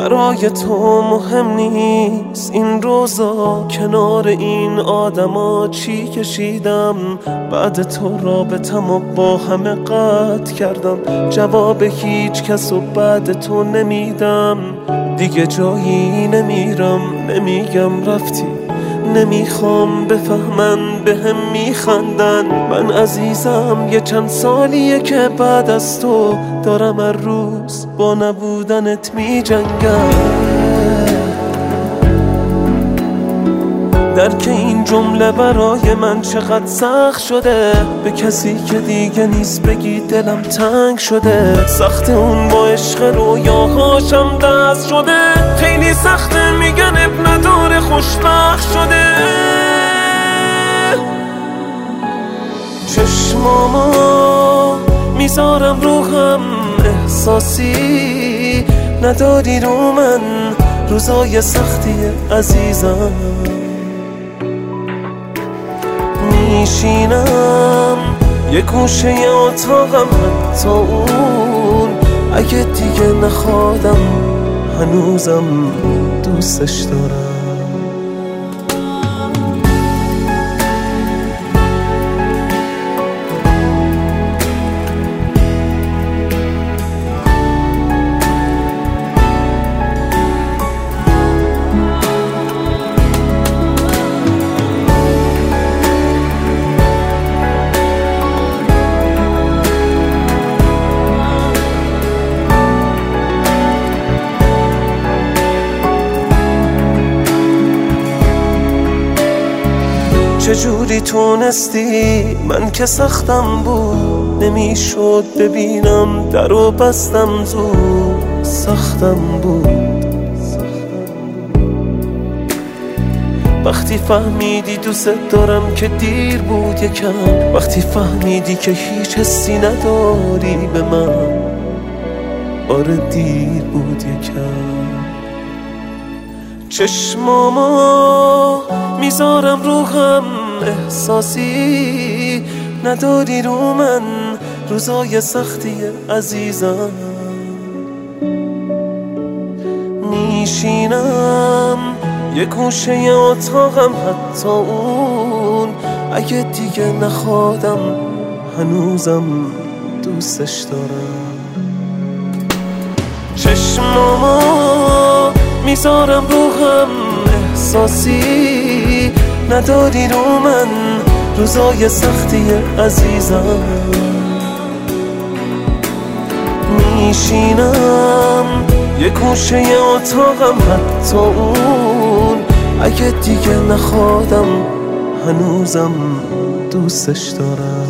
برای تو مهم نیست این روزا، کنار این آدما چی کشیدم. بعد تو رابطمو با همه قطع کردم، جواب هیچ کس و بعد تو نمیدم. دیگه جایی نمیرم، نمیگم رفتی، نمیخوام بفهمن بهم میخندن. من عزیزم یه چند سالیه که بعد از تو دارم هر روز با نبودنت میجنگم. درک این جمله برای من چقدر سخت شده، به کسی که دیگه نیست بگی دلم تنگ شده. سخت اون با عشق رویاهاشم دست شده، خیلی سخته میگن اب نداره خوشبخت شده. چشمامو میذارم رو هم، احساسی نداری رو من، روزای سختی عزیزم. میشینم یه گوشه اتاقم، حتی اون اگه دیگه نخوادم هنوزم دوستش دارم. چجوری تونستی؟ من که سختم بود، نمیشد ببینم درو بستم زود، سختم بود. وقتی فهمیدی دوست دارم که دیر بود یکم، وقتی فهمیدی که هیچ حسی نداری به من، آره دیر بود یکم. چشمامو میذارم رو هم، احساسی نداری رو من، روزای سختی عزیزم. میشینم یه گوشه اتاقم، حتی اون اگه دیگه نخوادم هنوزم دوستش دارم. چشمامو میذارم رو هم، احساسی نداری رو من، روزای سختی عزیزم. میشینم یه گوشه اتاقم، حتی اون اگه دیگه نخوادم هنوزم دوستش دارم.